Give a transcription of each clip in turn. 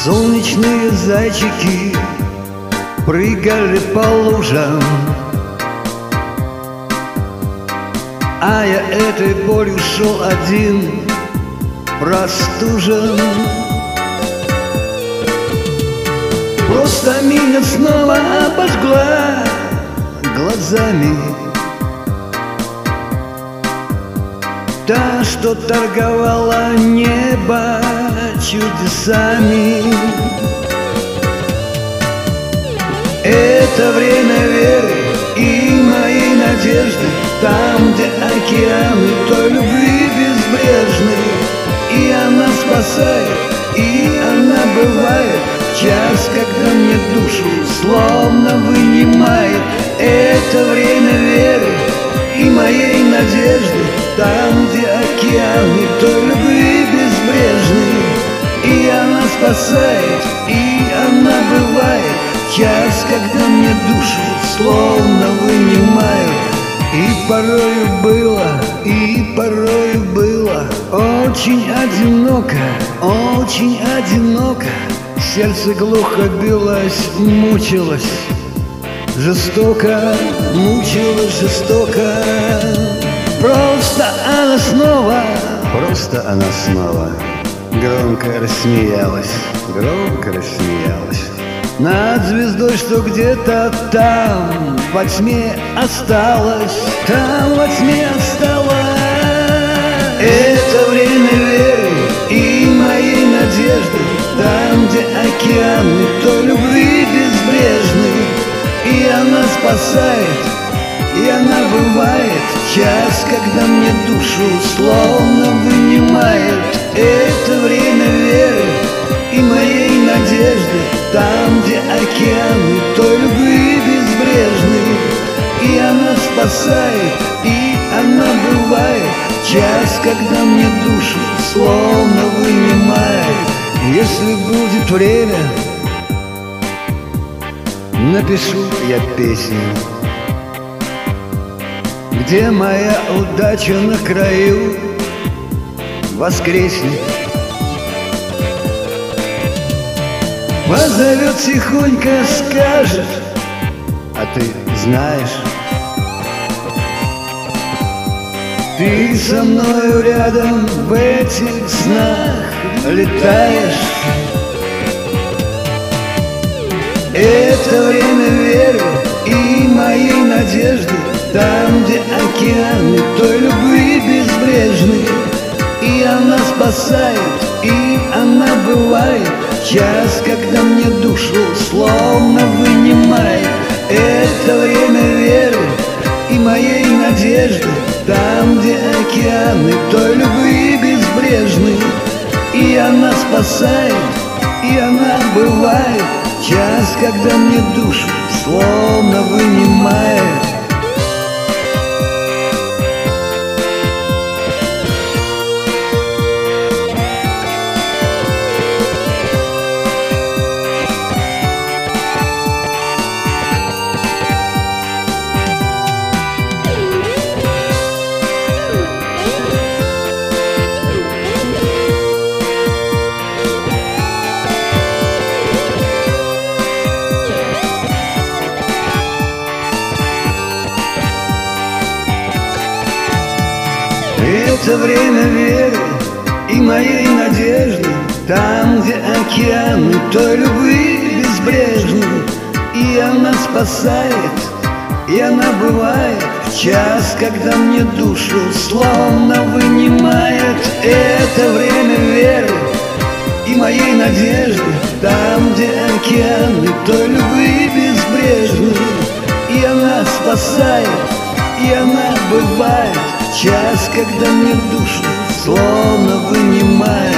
Солнечные зайчики прыгали по лужам, а я этой болью шел один, простужен. Просто меня снова обожгла глазами та, что торговала небо чудесами. Это время веры и моей надежды, там, где океаны той любви безбрежной. И она спасает, и она бывает в час, когда мне душу словно вынимает. Это время веры и моей надежды, там, где океаны той любви безбрежной. И она спасает, и она бывает в час, когда мне душу словно вынимает. И порою было очень одиноко. Сердце глухо билось, мучилось жестоко. Просто она снова громко рассмеялась. Над звездой, что где-то там во тьме осталась. Это время веры и моей надежды, там, где океаны той любви безбрежной. И она спасает, и она бывает в час, когда мне душу словно вынимает. Это время веры и моей надежды, там, где океаны той любви безбрежной. И она спасает, и она бывает в час, когда мне душу словно вынимает. Если будет время, напишу я песню, где моя удача на краю воскреснет. Позовет тихонько, скажет: а ты знаешь, ты со мною рядом в этих снах летаешь. Это время веры и моей надежды, там, где океаны той любви безбрежной. И она спасает, и она бывает в час, когда мне душу словно вынимает. Это время веры и моей надежды, там, где океаны той любви безбрежной. И она спасает, и она бывает в час, когда мне душу словно вынимает. Это время веры и моей надежды, там, где океаны той любви безбрежной. И она спасает, и она бывает в час, когда мне душу словно вынимает. Это время веры и моей надежды, там, где океаны той любви безбрежной. И она спасает, и она бывает в час, когда мне душу словно вынимает.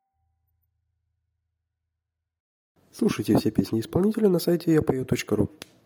Слушайте все песни исполнителя на сайте yapою.ru.